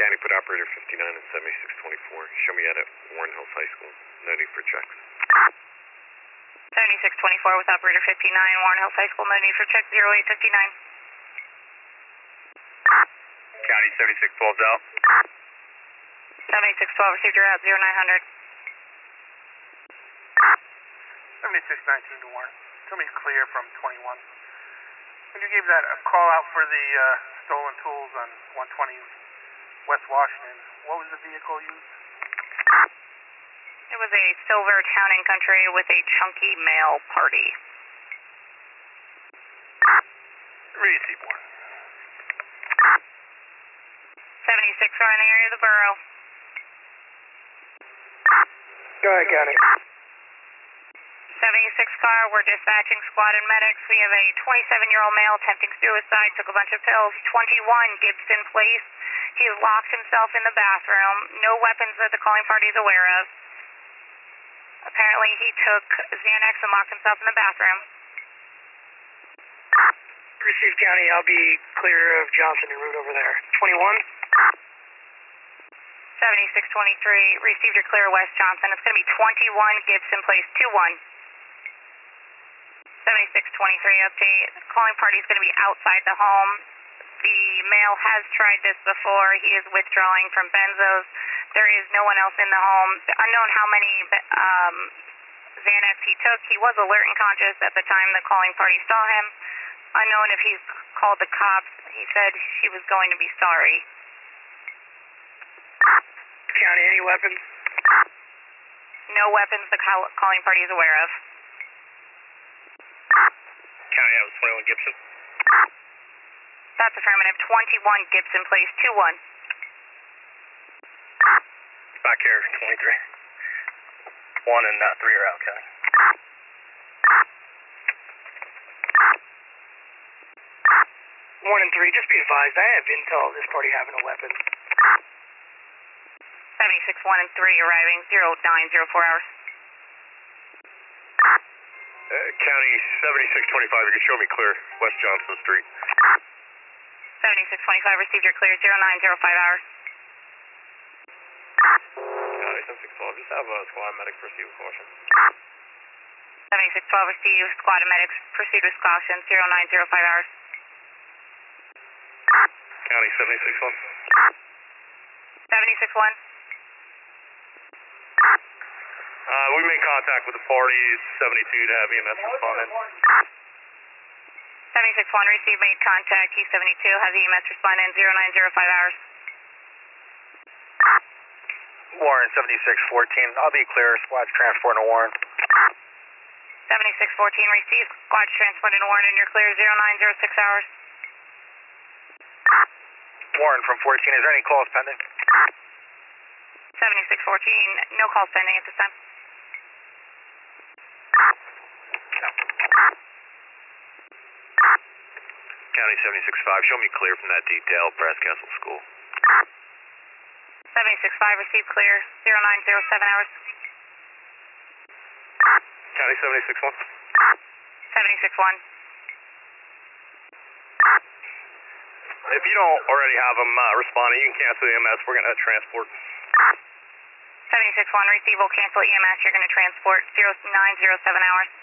County, put operator 59 and 7624. Show me at Warren Hills High School. No need for checks. 7624 with operator 59, Warren Hills High School. No need for check. 0859. County 7612's out. 7612 received your route 0900. 7619 to Warren. Tell me clear from 21. When you gave that a call out for the stolen tools on 120 West Washington, what was the vehicle used? It was a silver Town and Country with a chunky mail party. Receive Warren. 76 are in the area of the borough. Go ahead, County. 76 car, we're dispatching squad and medics. We have a 27-year-old male attempting suicide, took a bunch of pills. 21 Gibson Place. He has locked himself in the bathroom. No weapons that the calling party is aware of. Apparently he took Xanax and locked himself in the bathroom. Receive County, I'll be clear of Johnson en route over there. 21? 7623, received your clear West Johnson. It's going to be 21 Gibson Place 21. 7623 update. The calling party is going to be outside the home. The male has tried this before. He is withdrawing from benzos. There is no one else in the home. Unknown how many Xanax he took. He was alert and conscious at the time the calling party saw him. Unknown if he's called the cops. He said he was going to be sorry. County, any weapons? No weapons the calling party is aware of. County, that was 21 Gibson. That's affirmative. 21 Gibson Place 21. Back here, 23. 1 and 3 are out, County. 1 and 3, just be advised, I have intel of this party having a weapon. 76 1 and 3 arriving 0904 hours. County 7625, you can show me clear, West Johnson Street. 7625 received your clear 0905 hours. County 7612, just have a squad medic proceed with caution. 7612 received, squad and medics proceed with caution 0905 hours. County 761. 761. We made contact with the party, 72 to have EMS respond in. 761 received, made contact, Q72 has EMS respond in 0905 hours. Warren, 7614, I'll be clear, squad's transporting to Warren. 7614 received, squad's transporting to Warren and you're clear 0906 hours. Warren from 14, is there any calls pending? 7614, no calls pending at this time. County 765, show me clear from that detail, Brass Castle School. 765 received clear 0907 hours. County 761. 761. If you don't already have them responding, you can cancel the EMS. We're going to transport. 761 receive will cancel EMS. You're going to transport 0907 hours.